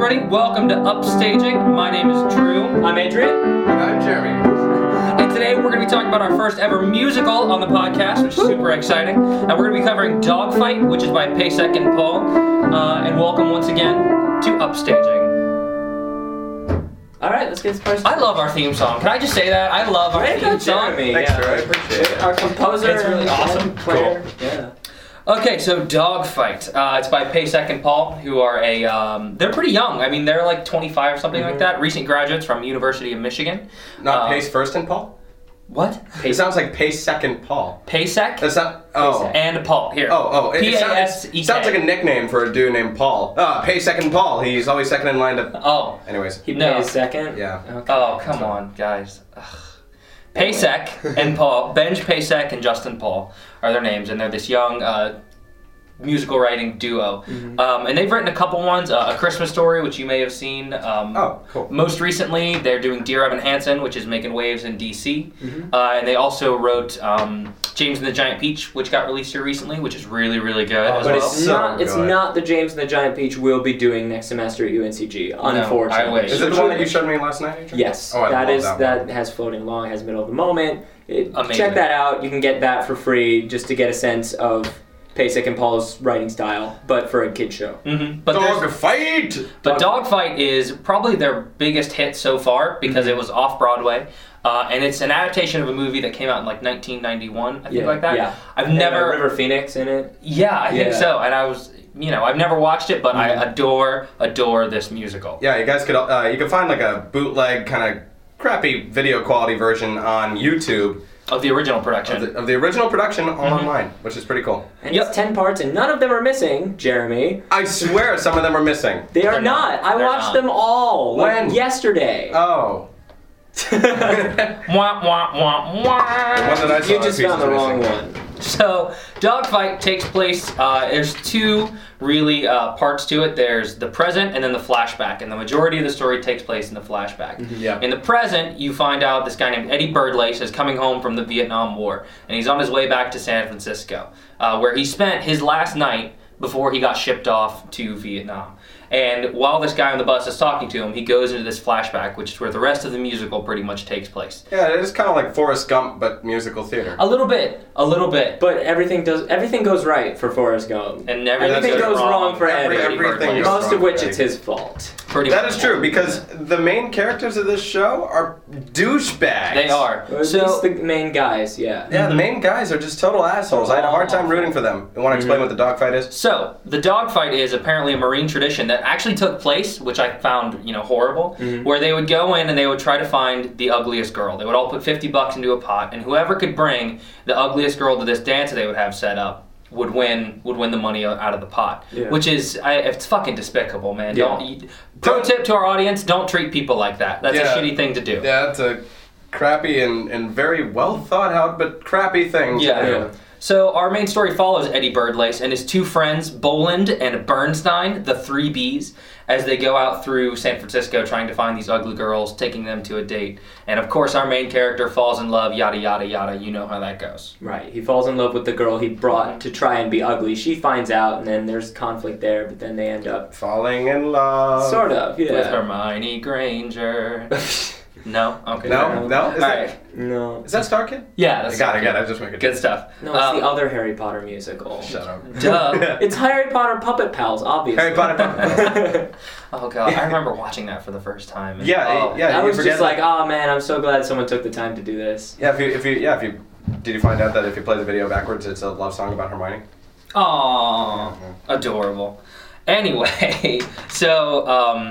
everybody. Welcome to Upstaging. My name is Drew. I'm Adrian. And I'm Jeremy. And today we're going to be talking about our first ever musical on the podcast, which is super exciting. And we're going to be covering Dogfight, which is by Pasek and Paul. And welcome once again to Upstaging. All right, let's get started. I love our theme song. Can I just say that? I love our theme song. Jeremy. Thanks, Yeah. Drew. I appreciate it. Our composer. It's really awesome. Player. Cool. Yeah. Okay, so Dogfight. It's by Pasek and Paul, who are they're pretty young. I mean, they're like 25 or something like that. Recent graduates from University of Michigan. Not Pace first and Paul? What? It sounds like Pace second Paul. Pasek That's not. Oh. Pasek. and Paul. Here. It P-A-S-E-K. sounds like a nickname for a dude named Paul. Pace second Paul. He's always second in line to. Oh. Anyways. He No. plays second. Yeah. Okay. Oh, come on, guys. Ugh. Pasek and Paul, Benj Pasek and Justin Paul are their names, and they're this young musical writing duo. And they've written a couple ones, A Christmas Story, which you may have seen. Oh, cool. Most recently, they're doing Dear Evan Hansen, which is making waves in DC. And they also wrote James and the Giant Peach, which got released here recently, which is really, really good as But well. it's So not. It's good. not the James and the Giant Peach we'll be doing next semester at UNCG. Unfortunately. I wish. Is it the one that you showed me last night, Adrian? Yes. Oh, I that love is that one. has floating along, has middle of the moment. Amazing. Check that out. You can get that for free just to get a sense of Pasek and Paul's writing style, but for a kid show. But there's- Dog fight! But Dogfight is probably their biggest hit so far because it was off Broadway, and it's an adaptation of a movie that came out in like 1991, I think, like that. Yeah. I've And, never. River Phoenix in it. Yeah, I think Yeah. so. And I was, I've never watched it, but I adore this musical. Yeah, you guys could. You could find like a bootleg kind of crappy video quality version on YouTube Of the original production. of the original production online, which is pretty cool. And Yep. it's 10 parts, and none of them are missing, Jeremy. I swear some of them are missing. They are They're not. not. I They're watched not. them all. When? Yesterday. Oh. Wah, wah, wah, The wah. one that I saw, You just piece found is the wrong missing. one. So, Dogfight takes place, there's two really parts to it. There's the present and then the flashback, and the majority of the story takes place in the flashback. Yeah. In the present, you find out this guy named Eddie Birdlace is coming home from the Vietnam War, and he's on his way back to San Francisco, where he spent his last night before he got shipped off to Vietnam. And while this guy on the bus is talking to him, he goes into this flashback, which is where the rest of the musical pretty much takes place. Yeah, it is kind of like Forrest Gump, but musical theater. A little bit. But everything goes right for Forrest Gump. And everything goes wrong for Eddie. Everything goes Most wrong of which for it's Eddie. his fault. Pretty That much. is true, because the main characters of this show are douchebags. They are. Or at least the main guys, yeah. Yeah, the main guys are just total assholes. I had a hard time rooting for them. You want to explain what the dogfight is? So, the dogfight is apparently a Marine tradition that actually took place, which I found, horrible, where they would go in and they would try to find the ugliest girl. They would all put $50 into a pot, and whoever could bring the ugliest girl to this dance they would have set up would win the money out of the pot. Yeah. Which is, it's fucking despicable, man. Yeah. Pro tip to our audience, don't treat people like that. That's Yeah. a shitty thing to do. Yeah, it's a crappy and very well thought out, but crappy thing to Yeah. do. Yeah. So our main story follows Eddie Birdlace and his two friends, Boland and Bernstein, the three Bs, as they go out through San Francisco trying to find these ugly girls, taking them to a date. And of course our main character falls in love, yada yada yada, you know how that goes. Right. He falls in love with the girl he brought to try and be ugly. She finds out, and then there's conflict there, but then they end up Falling in love. sort of, With yeah. Hermione Granger. No? Okay. No? No? Is Alright. No. Is that Star Kid? Yeah, that's I got it. I just make it. good stuff. No, it's the other Harry Potter musical. Shut up. Duh. It's Harry Potter Puppet Pals, obviously. Harry Potter. Oh god, I remember watching that for the first time. And, Yeah, oh. yeah. I you was forget just like, oh man, I'm so glad someone took the time to do this. Yeah, if you did you find out that if you play the video backwards, it's a love song about Hermione? Aww, adorable. Anyway, so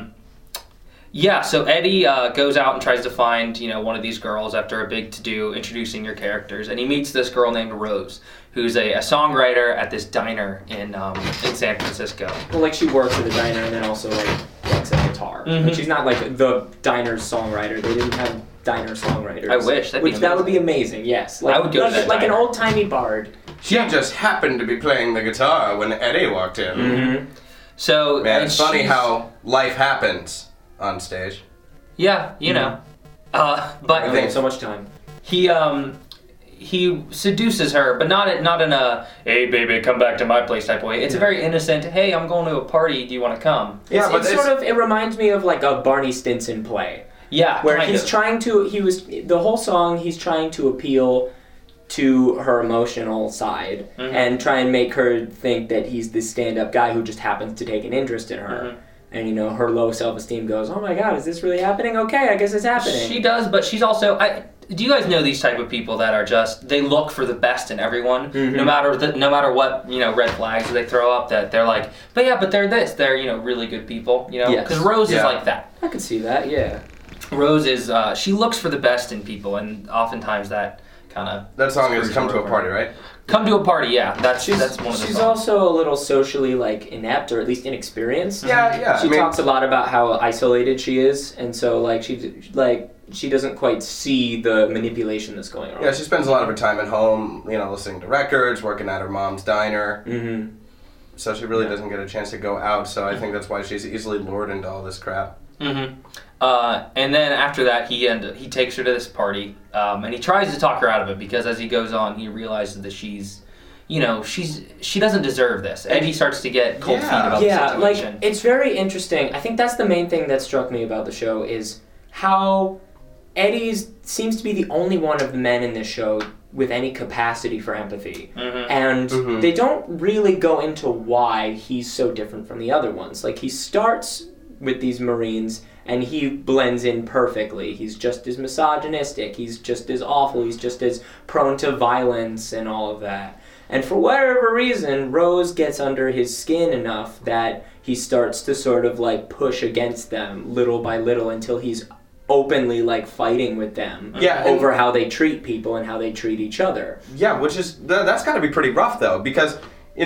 so Eddie goes out and tries to find one of these girls after a big to-do introducing your characters, and he meets this girl named Rose, who's a songwriter at this diner in San Francisco. Well, like she works at the diner and then also like works at guitar. Mhm. Like, she's not like the diner's songwriter. They didn't have diner songwriters. I wish, that'd be that would be amazing. Yes, like, I would go to like, that like an diner. old timey bard. She just happened to be playing the guitar when Eddie walked in. Mm-hmm. So Man, and it's funny she's- how life happens on stage. Yeah, you know. But I have so much time. he he seduces her, but not in a "hey baby, come back to my place" type of way. It's a very innocent, "hey, I'm going to a party, do you want to come?" Yeah, but It reminds me of like a Barney Stinson play. Yeah, Where kind he's of. trying to, the whole song, he's trying to appeal to her emotional side and try and make her think that he's this stand-up guy who just happens to take an interest in her. And, her low self-esteem goes, oh my god, is this really happening? Okay, I guess it's happening. She does, but she's also... do you guys know these type of people that are just... They look for the best in everyone, no matter what, red flags they throw up, that they're like, but they're this. They're, really good people, Yes. Because Rose is like that. I could see that, yeah. Rose is... she looks for the best in people, and oftentimes that kind of... That song is "Come to a Party," right? Come to a Party, yeah. That's one of the songs. She's also a little socially, inept, or at least inexperienced. Yeah. She talks a lot about how isolated she is, and so, she doesn't quite see the manipulation that's going on. Yeah, she spends a lot of her time at home, listening to records, working at her mom's diner. Mm-hmm. So she really doesn't get a chance to go out, so I think that's why she's easily lured into all this crap. Mm-hmm. And then after that, he takes her to this party, and he tries to talk her out of it because as he goes on, he realizes that she doesn't deserve this. Eddie starts to get cold feet about the situation. It's very interesting. I think that's the main thing that struck me about the show is how Eddie seems to be the only one of the men in this show with any capacity for empathy. And they don't really go into why he's so different from the other ones. He starts with these Marines and he blends in perfectly. He's just as misogynistic, he's just as awful, he's just as prone to violence and all of that. And for whatever reason, Rose gets under his skin enough that he starts to sort of push against them little by little until he's openly fighting with them over how they treat people and how they treat each other. Yeah, which is that's got to be pretty rough though, because in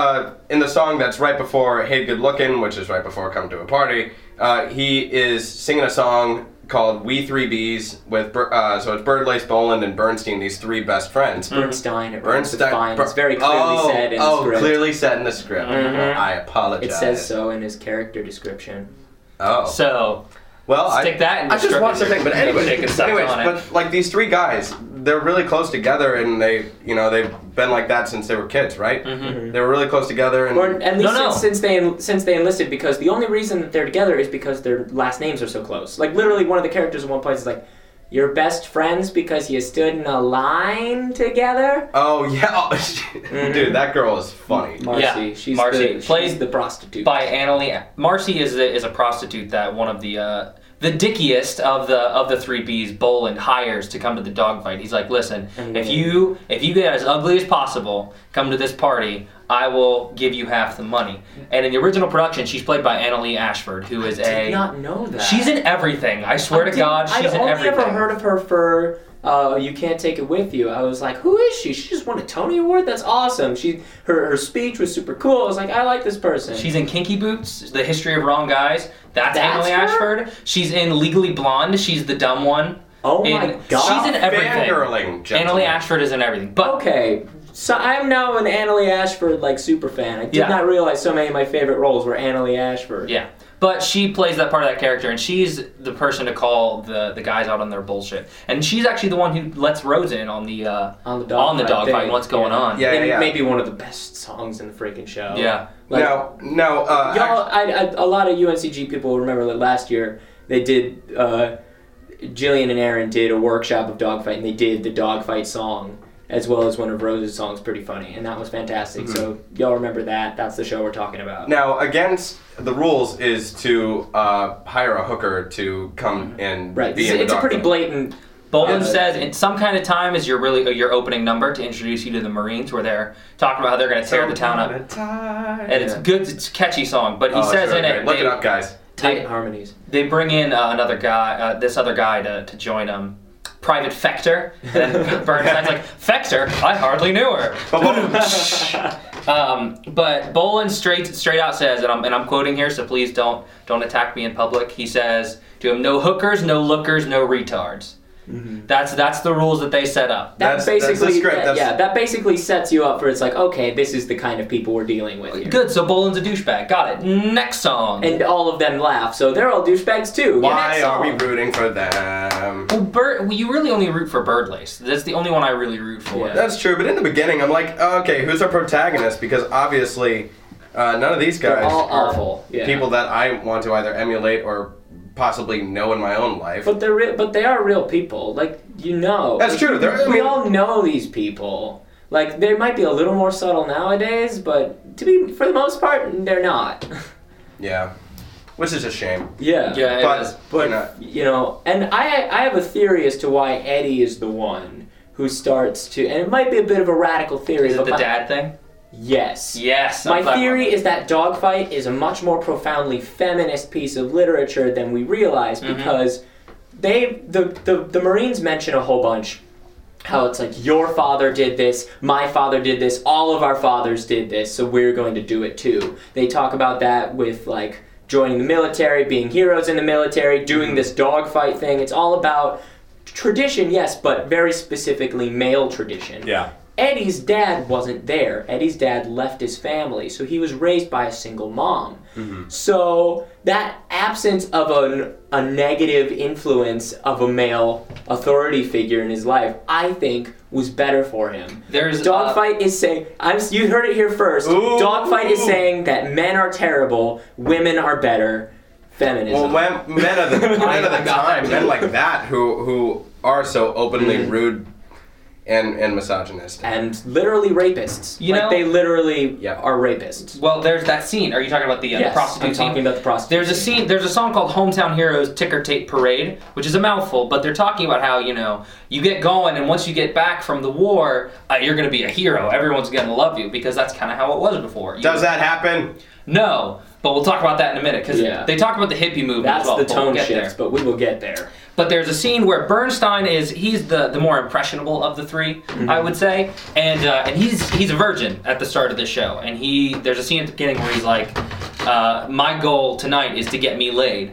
the song that's right before "Hey Good Lookin'," which is right before "Come to a Party," he is singing a song called "We Three Bs" with so it's Birdlace, Boland, and Bernstein, these three best friends. Bernstein. It's very clearly said in the script. Clearly said in the script. Well, I apologize. It says so in his character description. Oh. So... Well, stick that in the I just watched the thing, but anyways, but these three guys, they're really close together, and they've been like that since they were kids, right? They were really close together, and or at least since they enlisted, because the only reason that they're together is because their last names are so close. Literally, one of the characters at one point is like, "You're best friends because you stood in a line together." Oh yeah, dude, that girl is funny. Marcy, she's the prostitute by Annalie. Marcy is a prostitute that one of the dickiest of the three Bs, Boland, hires to come to the dogfight. He's like, listen, if you get as ugly as possible, come to this party, I will give you half the money. And in the original production, she's played by Annalie Ashford, who is I did not know that. She's in everything. I swear to God, she's in everything. I'd only ever heard of her for You Can't Take It With You. I was like, who is she? She just won a Tony Award? That's awesome. Her speech was super cool. I was like, I like this person. She's in Kinky Boots, The History of Wrong Guys. That's Annalie her? Ashford. She's in Legally Blonde. She's the dumb one. Oh my God. She's in everything. Fangirling, Annalie Ashford is in everything. But okay. So I'm now an Annalie Ashford super fan. I did not realize so many of my favorite roles were Annalie Ashford. Yeah. But she plays that part of that character, and she's the person to call the guys out on their bullshit. And she's actually the one who lets Rose in on the dogfight and what's going on. Yeah. Maybe one of the best songs in the freaking show. Yeah. Y'all, a lot of UNCG people will remember that last year they did. Jillian and Aaron did a workshop of dogfight, and they did the dogfight song as well as one of Rose's songs, Pretty Funny, and that was fantastic. So y'all remember that. That's the show we're talking about. Now, against the rules is to hire a hooker to come and be in the It's a pretty blatant... Boland says in some kind of time is your opening number to introduce you to the Marines, where they're talking about how they're going to tear the town up. And it's good, it's a catchy song, but he says in it... Look it up, guys. Tight harmonies. They bring in another guy, this other guy to join them. Private Fector. And Bernstein's like, Fector? I hardly knew her. But Boland straight out says, and I'm quoting here, so please don't attack me in public. He says to him, "No hookers, no lookers, no retards." That's the rules that they set up. That's the script. That basically sets you up for it's like, okay, this is the kind of people we're dealing with here. Good, so Bolin's a douchebag. Got it. Next song. And all of them laugh, so they're all douchebags too. Why are we rooting for them? Well, you really only root for Birdlace. That's the only one I really root for. Yeah. That's true, but in the beginning, I'm like, oh, okay, who's our protagonist? Because obviously, none of these guys They're all are awful. Yeah. people that I want to either emulate or possibly know in my own life. But they are real people. Like, That's true. We all know these people. Like, they might be a little more subtle nowadays, but for the most part, they're not. Yeah. Which is a shame. Yeah. Yeah, it is. But, and I have a theory as to why Eddie is the one who starts to, and it might be a bit of a radical theory. Is it but the dad thing? Yes. Yes. My theory is that Dogfight is a much more profoundly feminist piece of literature than we realize because the Marines mention a whole bunch how it's like, your father did this, my father did this, all of our fathers did this, so we're going to do it too. They talk about that with like joining the military, being heroes in the military, doing this dogfight thing. It's all about tradition, yes, but very specifically male tradition. Yeah. Eddie's dad wasn't there. Eddie's dad left his family, so he was raised by a single mom. So that absence of a negative influence of a male authority figure in his life, I think, was better for him. Dogfight is saying, you heard it here first. Ooh. Dogfight is saying that men are terrible, women are better. Feminism. Well, men of the time, men like that who are so openly rude and misogynist. And literally rapists. They literally are rapists. Well, there's that scene. Are you talking about the prostitute scene? I'm talking about the prostitute There's a song called Hometown Heroes Ticker Tape Parade, which is a mouthful, but they're talking about how, you get going and once you get back from the war, you're going to be a hero. Everyone's going to love you because that's kind of how it was before. Does that happen? No, but we'll talk about that in a minute because they talk about the hippie movement as well. That's the tone shift, but we will get there. But there's a scene where Bernstein he's the more impressionable of the three, I would say, and he's a virgin at the start of the show, and there's a scene at the beginning where he's like, my goal tonight is to get me laid,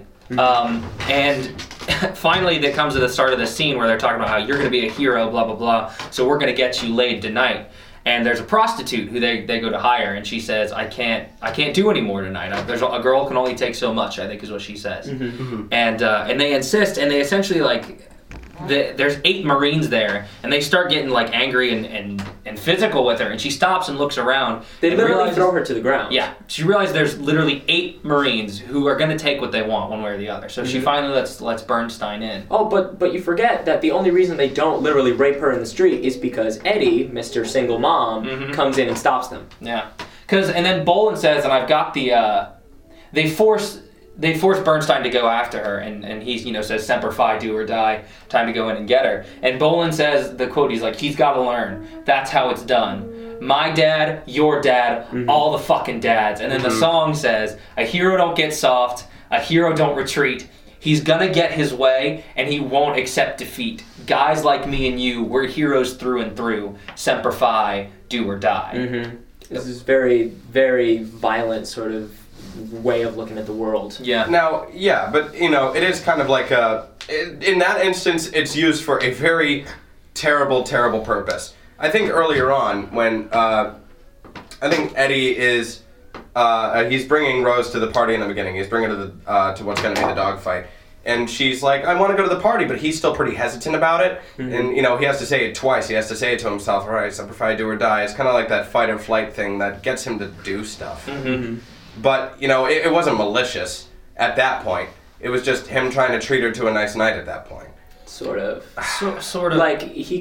and finally that comes to the start of the scene where they're talking about how you're going to be a hero, blah blah blah, so we're going to get you laid tonight. And there's a prostitute who they go to hire, and she says, I can't do any more tonight. A girl can only take so much, I think is what she says. And they insist, and they essentially there's 8 Marines there, and they start getting angry and physical with her, and she stops and looks around. They literally throw her to the ground. Yeah, she realizes there's literally 8 Marines who are going to take what they want one way or the other. So she finally lets Bernstein in. Oh, but you forget that the only reason they don't literally rape her in the street is because Eddie, Mr. Single Mom, comes in and stops them. Yeah, and then Bolin says, and I've got the they force Bernstein to go after her, and he says, Semper Fi, do or die, time to go in and get her. And Bolin says, the quote, he's like, he's got to learn. That's how it's done. My dad, your dad, all the fucking dads. And then the song says, a hero don't get soft, a hero don't retreat. He's gonna get his way, and he won't accept defeat. Guys like me and you, we're heroes through and through. Semper Fi, do or die. This is very, very violent sort of way of looking at the world. Yeah. Now, but it is kind of like in that instance, it's used for a very terrible, terrible purpose. I think earlier on when I think Eddie is he's bringing Rose to the party in the beginning. He's bringing her to what's going to be the dogfight. And she's like, I want to go to the party, but he's still pretty hesitant about it. And, he has to say it twice. He has to say it to himself, all right, Semper Fi, do or die. It's kind of like that fight or flight thing that gets him to do stuff. But, it wasn't malicious at that point. It was just him trying to treat her to a nice night at that point. Sort of. Sort of.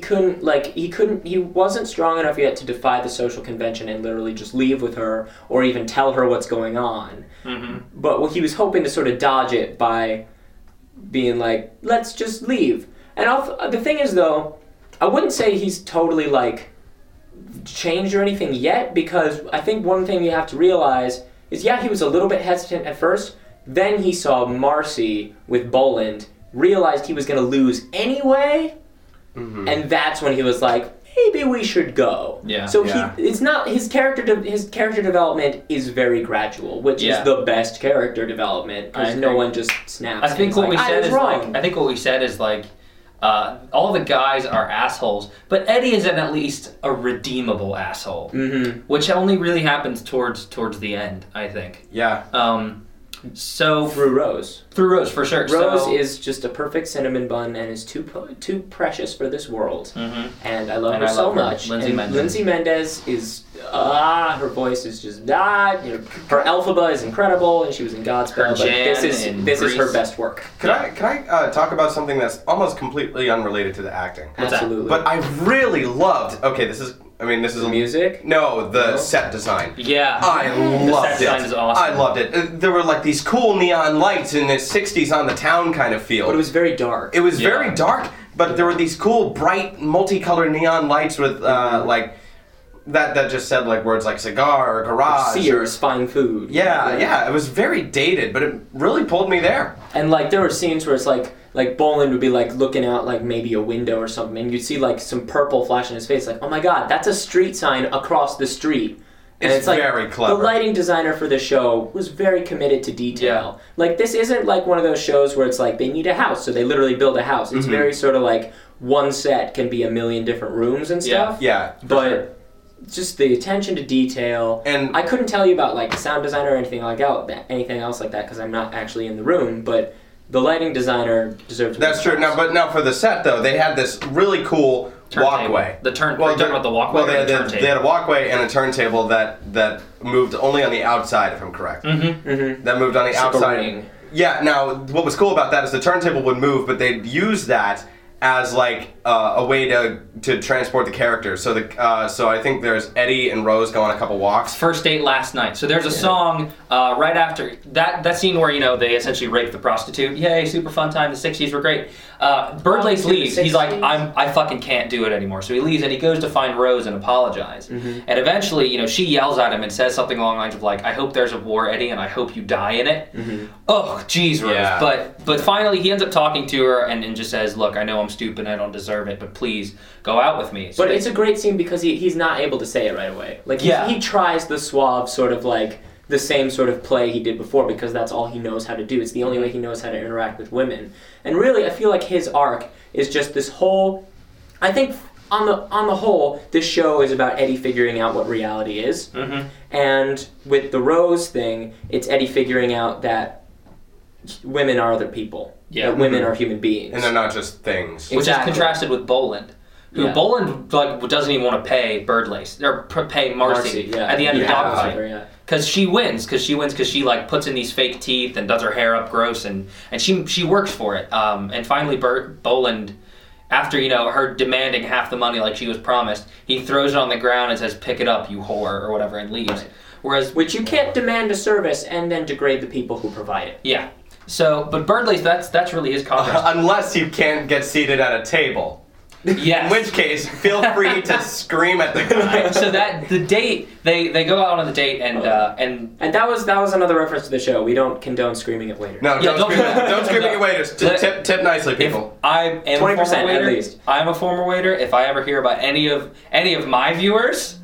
He wasn't strong enough yet to defy the social convention and literally just leave with her or even tell her what's going on. But he was hoping to sort of dodge it by being like, let's just leave. And the thing is, though, I wouldn't say he's totally, changed or anything yet, because I think one thing you have to realize is, he was a little bit hesitant at first. Then he saw Marcy with Boland, realized he was going to lose anyway, and that's when he was like, maybe we should go. Yeah. So it's not his character development is very gradual, which is the best character development because no one just snaps. I think what we said is all the guys are assholes, but Eddie is at least a redeemable asshole, which only really happens towards the end, I think. Yeah. So Through Rose. Through Rose, for sure. Rose is just a perfect cinnamon bun and is too precious for this world. And I love her so much. Lindsay Mendez is, her voice is just, her Elphaba is incredible, and she was in Godspell, but this is her best work. Can I talk about something that's almost completely unrelated to the acting? Absolutely. But I really loved, this is the music? No, the set design. Yeah. I loved it. The set design is awesome. I loved it. There were like these cool neon lights in the 60s on the town kind of feel. But it was very dark. It was very dark, but there were these cool, bright, multicolored neon lights with like that just said like words like cigar or garage. Sears, fine food. Yeah. It was very dated, but it really pulled me there. And like there were scenes where it's like Boland would be like looking out like maybe a window or something, and you'd see like some purple flash in his face, like, oh my god, that's a street sign across the street. And it's like, very clever. The lighting designer for the show was very committed to detail. Like, this isn't like one of those shows where it's like they need a house, so they literally build a house. It's very sort of like one set can be a million different rooms and stuff. Yeah. But just the attention to detail. And I couldn't tell you about like the sound designer or anything else like that because I'm not actually in the room, but the lighting designer deserves. That's true. Now for the set though, they had this really cool walkway. You're talking about the walkway. Well, they had a walkway and a turntable that moved only on the outside, if I'm correct. That moved on the outside. Yeah. Now, what was cool about that is the turntable would move, but they'd use that as like a way to transport the characters. So so I think there's Eddie and Rose go on a couple walks. First date last night. So there's a song right after that scene where they essentially rape the prostitute. Yay, super fun time. The 60s were great. Birdlace leaves. He's like, I fucking can't do it anymore. So he leaves and he goes to find Rose and apologize. And eventually, she yells at him and says something along the lines of like, I hope there's a war, Eddie, and I hope you die in it. Oh, geez, Rose. Yeah. But finally he ends up talking to her and just says, look, I know I'm stupid, I don't deserve it, but please go out with me. So but it's a great scene because he's not able to say it right away. Like he tries the suave sort of like the same sort of play he did before because that's all he knows how to do. It's the only way he knows how to interact with women. And really, I feel like his arc is just this whole. I think on the whole, this show is about Eddie figuring out what reality is. And with the Rose thing, it's Eddie figuring out that women are other people. Yeah. That women are human beings. And they're not just things. Which is contrasted with Boland. Who Boland doesn't even want to pay Birdlace or pay Marcy at the end of the dogfight because she wins because she like puts in these fake teeth and does her hair up gross and she works for it and finally Boland, after her demanding half the money like she was promised, he throws it on the ground and says, pick it up, you whore, or whatever, and leaves. Whereas which you can't demand a service and then degrade the people who provide it. Yeah. So but Birdlace, that's really his contrast. Unless you can't get seated at a table. Yes. In which case, feel free to scream at the guy. So that the date, they go out on the date and that was another reference to the show. We don't condone screaming at waiters. No, don't scream at your waiters. Tip nicely, people. I am 20% at least. I'm a former waiter. If I ever hear about any of my viewers,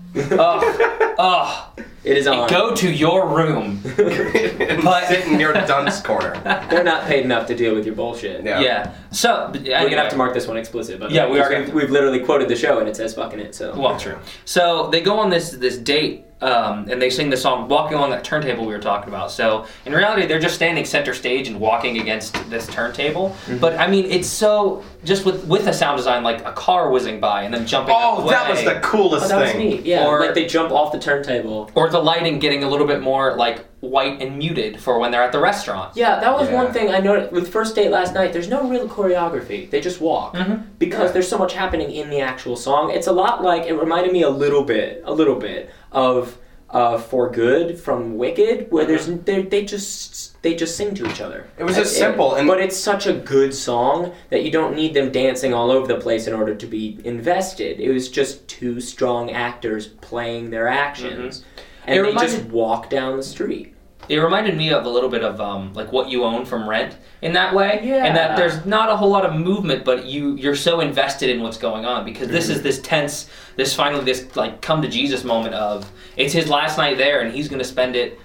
it is on. Go to your room. But sit in your dunce corner. They're not paid enough to deal with your bullshit. Yeah. So we're gonna have to mark this one explicit. But yeah, we are. We've literally quoted the show and it says fucking it. So well, true. So they go on this date. And they sing the song Walking Along That Turntable we were talking about. So in reality, they're just standing center stage and walking against this turntable. But I mean, it's so just with a sound design like a car whizzing by and then jumping out the way. That was the coolest thing. That was neat. Yeah, or like they jump off the turntable. Or the lighting getting a little bit more like white and muted for when they're at the restaurant. Yeah, that was one thing I noticed with First Date last night. There's no real choreography. They just walk because there's so much happening in the actual song. It's a lot like it reminded me a little bit of For Good from Wicked, where they just sing to each other. It was just simple, but it's such a good song that you don't need them dancing all over the place in order to be invested. It was just two strong actors playing their actions, and they just walk down the street. It reminded me of a little bit of like What You Own from Rent in that way, yeah. And that there's not a whole lot of movement, but you're so invested in what's going on because this is this tense, this like come to Jesus moment of it's his last night there and he's going to spend it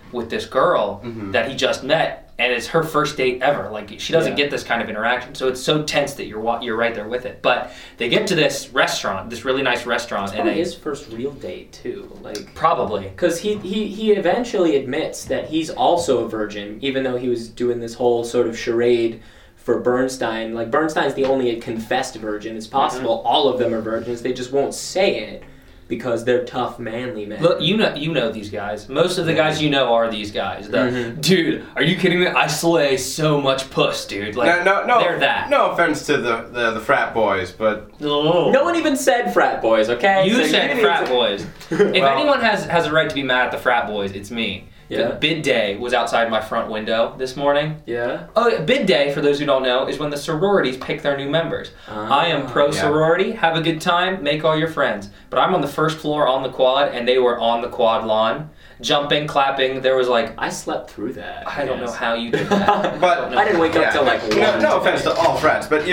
with this girl that he just met. And it's her first date ever. Like, she doesn't get this kind of interaction. So it's so tense that you're right there with it. But they get to this restaurant, this really nice restaurant. It's probably his first real date, too. Like, probably. Because he eventually admits that he's also a virgin, even though he was doing this whole sort of charade for Bernstein. Like, Bernstein's the only confessed virgin. It's possible all of them are virgins. They just won't say it. Because they're tough, manly men. Look, you know these guys. Most of the guys you know are these guys. Dude, are you kidding me? I slay so much puss, dude. Like, no, they're that. No offense to the frat boys, but no one even said frat boys, okay? You said frat boys. If anyone has a right to be mad at the frat boys, it's me. Yeah. Bid day was outside my front window this morning. Yeah. Oh, bid day, for those who don't know, is when the sororities pick their new members. I am pro sorority. Have a good time. Make all your friends. But I'm on the first floor on the quad, and they were on the quad lawn, jumping, clapping. There was like I slept through that. I don't know how you did that. But I didn't wake up till like 1. No offense to all frats, but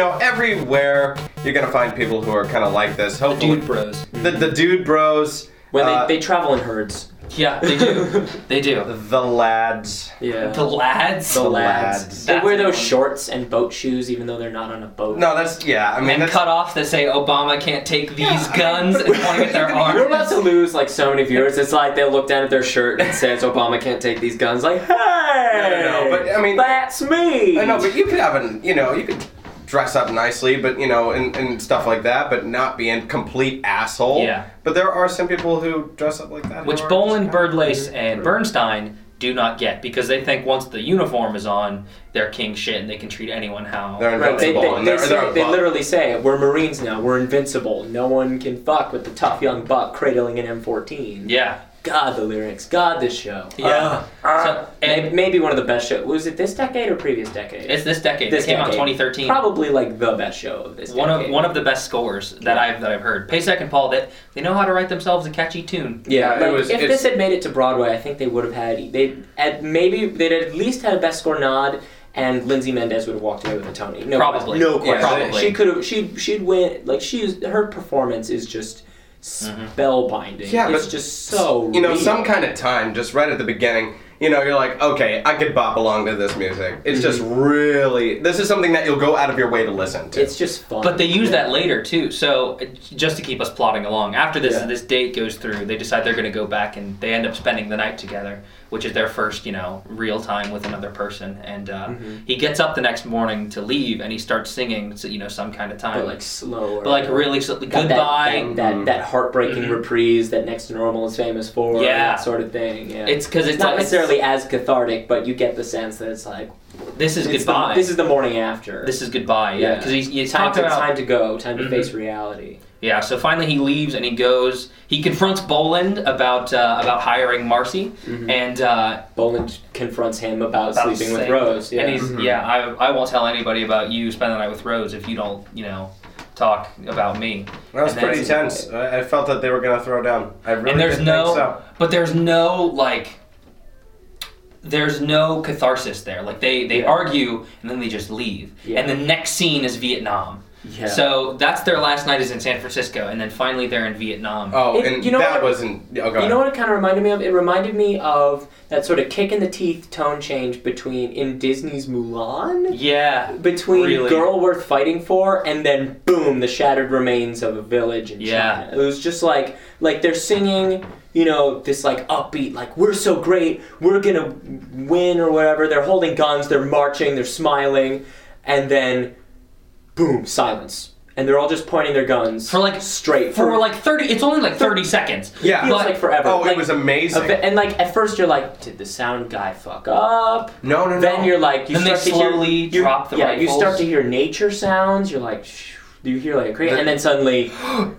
everywhere you're gonna find people who are kind of like this. Hopefully, Dude bros. The dude bros. When they travel in herds. Yeah, they do. They do. The lads. Yeah. The lads? The lads. They That's wear those one. shorts and boat shoes even though they're not on a boat. No, that's I mean, And that's, cutoffs that say Obama can't take these guns and pointing at their arms. We're about to lose like so many viewers. It's like they'll look down at their shirt and it says Obama can't take these guns. Like, hey, No, but I mean, that's me. I know, but you could have you could dress up nicely, but and stuff like that, but not be a complete asshole. Yeah. But there are some people who dress up like that. Which Boland, Birdlace, and Bernstein do not get because they think once the uniform is on, they're king shit and they can treat anyone how. They're Right, invincible. and they literally say, we're Marines now, we're invincible. No one can fuck with the tough young buck cradling an M14. Yeah. God, the lyrics. God, this show. Yeah. Maybe one of the best shows. Was it this decade or previous decade? It's this decade. This It came out in decade. 2013. Probably like the best show of this decade. One of the best scores that I've heard. Pasek and Paul, they know how to write themselves a catchy tune. Yeah, Yeah, like, if this had made it to Broadway, I think they would have had. They'd at least had a best score nod, and Lindsay Mendez would have walked away with a Tony. No, Probably. no question. Yeah, probably. She could have. She'd win. Like her performance is just spellbinding. Yeah, it's but just so. real. some kind of time, just right at the beginning. You're like, okay, I could bop along to this music. It's just really, this is something that you'll go out of your way to listen to. It's just fun. But they use that later too. So just to keep us plodding along, after this date goes through, they decide they're going to go back and they end up spending the night together, which is their first, real time with another person. And he gets up the next morning to leave and he starts singing, some kind of time. But like slow. But like really slow. Goodbye. That heartbreaking reprise that Next to Normal is famous for. Yeah. That sort of thing. Yeah. It's because it's not necessarily as cathartic, but you get the sense that it's like this is goodbye. This is the morning after. This is goodbye. Yeah, because he's talking about time to go, time to face reality. Yeah, so finally he leaves and he goes. He confronts Boland about hiring Marcy, and Boland confronts him about sleeping with Rose. Yeah, and he's I won't tell anybody about you spending the night with Rose if you don't talk about me. That was pretty tense. I felt that they were gonna throw down. I really and didn't think so. But there's no catharsis there. Like they argue and then they just leave, and the next scene is Vietnam. Yeah. So that's their last night is in San Francisco, and then finally they're in Vietnam. Oh, It- and you know that what- wasn't. Oh, go ahead. You know what it kind of reminded me of? It reminded me of that sort of kick in the teeth tone change in Disney's Mulan. Yeah. Between Really. Girl Worth Fighting For and then boom, the shattered remains of a village in Yeah. China. It was just like they're singing, this like upbeat, like we're so great, we're gonna win or whatever. They're holding guns, they're marching, they're smiling, and then boom, silence. And they're all just pointing their guns For like straight for like 30. It's only like 30 seconds. Yeah. feels like forever. Oh, Like, it was amazing. And like at first you're like, did the sound guy fuck up? No. Then you're like, Then they slowly drop the you rifles. start to hear nature sounds. You're like, you hear like a crazy, and then suddenly,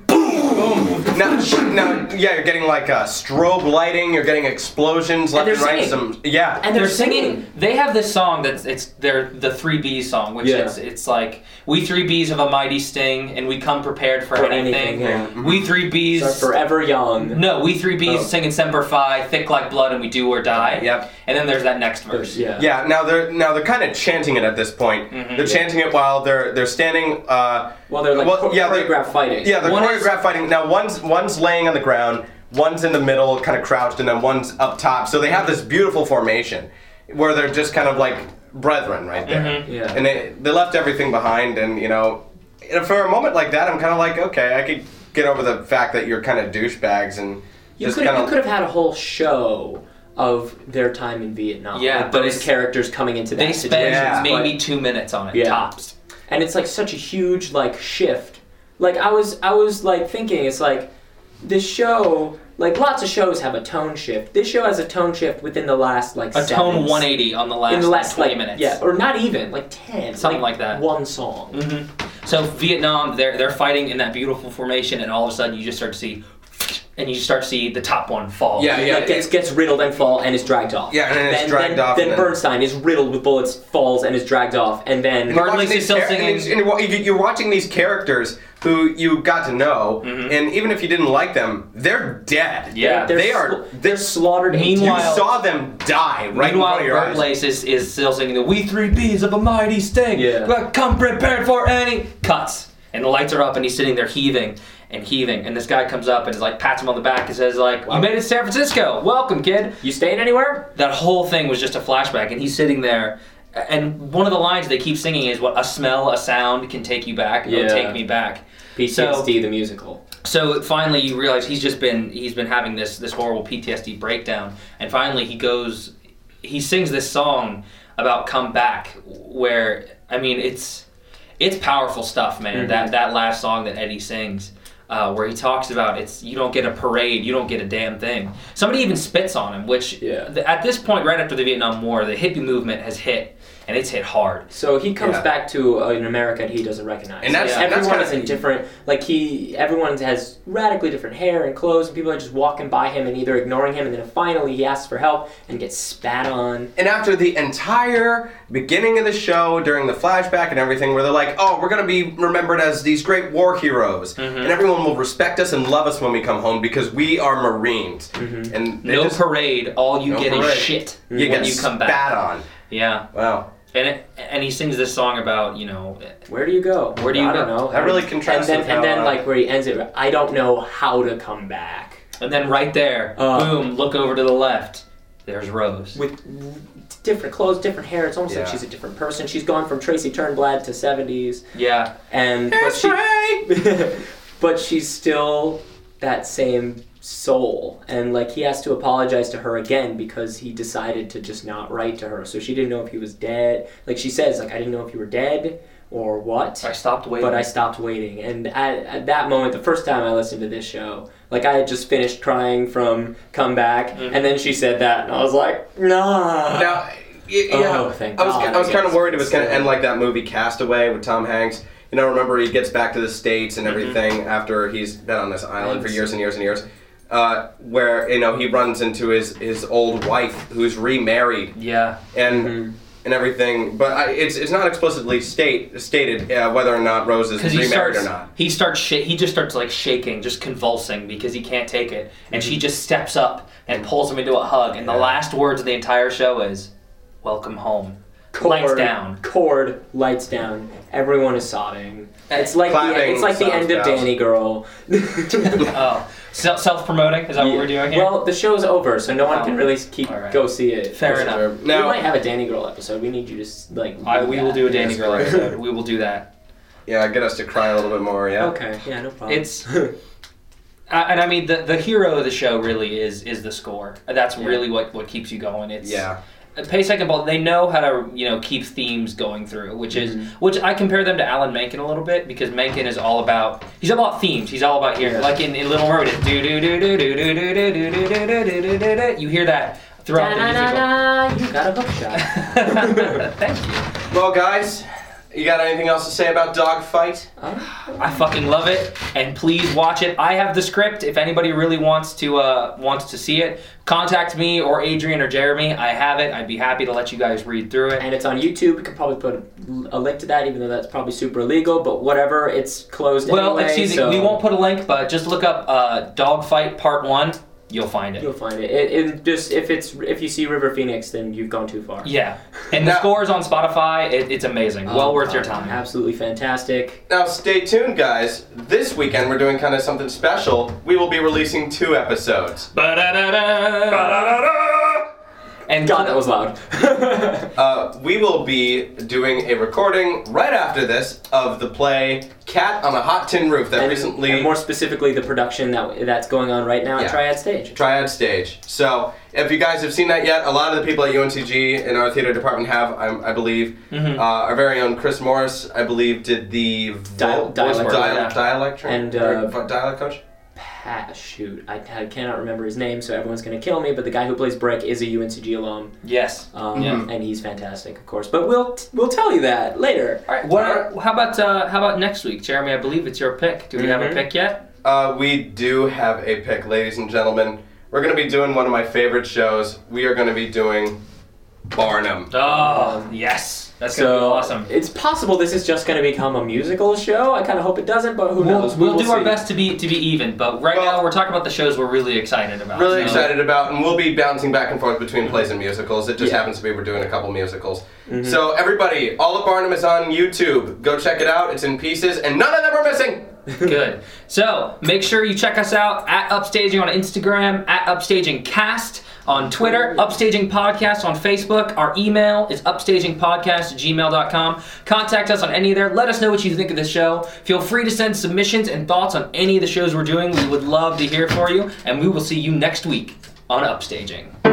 Now, you're getting like strobe lighting. You're getting explosions left they're and right. singing. And They're singing. They have this song that's the 3Bs song, which Yeah. it's like we 3Bs have a mighty sting and we come prepared for anything. yeah. We 3Bs are forever young. No, we 3Bs Oh. singing Semper Fi, thick like blood, and we do or die. Yep. And then there's that next verse. Yeah. Yeah. Now they're kind of chanting it at this point. They're chanting it while they're standing. Well, they're like they're- choreographed fighting. Yeah, they're One choreographed fighting. Now one's laying on the ground, one's in the middle, kind of crouched, and then one's up top. So they have this beautiful formation where they're just kind of like brethren right there. Mm-hmm. Yeah. And they left everything behind, and for a moment like that, I'm kind of like, okay, I could get over the fact that you're kind of douchebags and you could have had a whole show of their time in Vietnam. Yeah, like but those characters coming into that They situation. spend maybe 2 minutes on it, tops. And it's like such a huge like shift. Like I was like thinking, it's like this show, like lots of shows have a tone shift. This show has a tone shift within the last like a tone 180 on the last 20 minutes. Yeah, or not even, like 10. Something like that. One song. Mm-hmm. So Vietnam, they're fighting in that beautiful formation, and all of a sudden you just start to see, and you start to see the top one fall. Yeah. Like gets riddled and fall and is dragged off. Yeah, and then it's dragged off. Then Bernstein is riddled with bullets, falls and is dragged off, and then Burnley's is still singing. And you're watching these characters who you got to know, and even if you didn't like them, they're dead. Yeah, they're slaughtered. Meanwhile, you saw them die right in front of your eyes. Burnley is still singing the "We Three Bs of a Mighty Sting." Yeah. Come prepared for any cuts, and the lights are up, and he's sitting there heaving. And this guy comes up and is like, pats him on the back and says like, "You made it to San Francisco. Welcome, kid. You staying anywhere?" That whole thing was just a flashback, and he's sitting there. And one of the lines they keep singing is, "What a smell, a sound can take you back. Yeah. Take me back." PTSD the musical. So finally, you realize he's been having this horrible PTSD breakdown, and finally he sings this song about come back, where I mean it's powerful stuff, man. Mm-hmm. That last song that Eddie sings. Where he talks about you don't get a parade, you don't get a damn thing. Somebody even spits on him, which at this point, right after the Vietnam War, the hippie movement has hit, and it's hit hard. So he comes back to an America he doesn't recognize. And everyone is in different, like everyone has radically different hair and clothes, and people are just walking by him and either ignoring him, and then finally he asks for help and gets spat on. And after the entire beginning of the show, during the flashback and everything, where they're like, "Oh, we're gonna be remembered as these great war heroes, and everyone will respect us and love us when we come home because we are Marines." And no parade, all you get is shit you when you come back. Spat on. Yeah. Wow. And he sings this song about, where do you go? Where do you I go? don't know. That really contrasts and then like where he ends it, I don't know how to come back. And then right there, boom, look over to the left. There's Rose. With different clothes, different hair. It's almost like she's a different person. She's gone from Tracy Turnblad to 70s. Yeah. But she's still that same soul, and like he has to apologize to her again because he decided to just not write to her, so she didn't know if he was dead. Like she says, like, I didn't know if you were dead or what. I stopped waiting. But I stopped waiting, and at that moment, the first time I listened to this show, like I had just finished crying from Come Back, and then she said that, and I was like, nah. Now, thank God. I was kind of worried it was going to end like that movie Castaway with Tom Hanks. Remember he gets back to the States and everything after he's been on this island for years and years and years. Where he runs into his old wife who's remarried. Yeah. And everything, but it's not explicitly stated whether or not Rose is remarried or not. He just starts like shaking, just convulsing because he can't take it, and she just steps up and pulls him into a hug, and the last words of the entire show is, "Welcome home." Lights down. Chord, lights down. Everyone is sobbing. It's like the end of Danny Girl. Oh. Self-promoting? Is that what we're doing here? Well, the show's over, so no one can really go see it. Fair enough. We might have a Danny Girl episode. We need you to we will do a Danny Girl episode. We will do that. Yeah, get us to cry a little bit more. Yeah. Okay. Yeah, no problem. It's. And I mean, the hero of the show really is the score. That's really what keeps you going. It's Pacek and Ball, they know how to keep themes going through, which I compare them to Alan Menken a little bit, because Menken is all about themes. He's all about hearing, like in Little Mermaid, it's do do do do do do do do do do do do do do. You hear that throughout the musical. You got a hook shot. Thank you. Well, guys, you got anything else to say about Dogfight? I fucking love it, and please watch it. I have the script. If anybody really wants to see it, contact me or Adrian or Jeremy. I have it. I'd be happy to let you guys read through it. And it's on YouTube. We could probably put a link to that, even though that's probably super illegal. But whatever, it's closed anyway. Well, we won't put a link, but just look up Dogfight Part 1. you'll find it. You'll find it. It just if you see River Phoenix, then you've gone too far. Yeah, and the score is on Spotify. It's amazing. Well worth your time. Absolutely fantastic. Now stay tuned, guys. This weekend we're doing kind of something special. We will be releasing 2 episodes. And God, that was loud. We will be doing a recording right after this of the play Cat on a Hot Tin Roof that recently... And more specifically, the production that's going on right now at Triad Stage. Triad Stage. So, if you guys have seen that yet, a lot of the people at UNCG in our theater department have, I believe. Our very own Chris Morris, I believe, did the dialect training? And dialect coach? Shoot, I cannot remember his name, so everyone's going to kill me, but the guy who plays Brick is a UNCG alum. Yes. And he's fantastic, of course. But we'll tell you that later. All right. How about next week, Jeremy? I believe it's your pick. Do we have a pick yet? We do have a pick, ladies and gentlemen. We're going to be doing one of my favorite shows. We are going to be doing Barnum. Oh, yes. That's going to be awesome. It's possible this is just going to become a musical show. I kind of hope it doesn't, but who knows? We'll do our best to be even, but now we're talking about the shows we're really excited about. Excited about, and we'll be bouncing back and forth between plays and musicals. It just happens to be we're doing a couple musicals. So everybody, all of Barnum is on YouTube. Go check it out. It's in pieces, and none of them are missing. Good. So make sure you check us out at Upstaging on Instagram, at UpstagingCast on Twitter, Upstaging Podcast on Facebook. Our email is upstagingpodcast@gmail.com. Contact us on any of there. Let us know what you think of the show. Feel free to send submissions and thoughts on any of the shows we're doing. We would love to hear from you, and we will see you next week on Upstaging.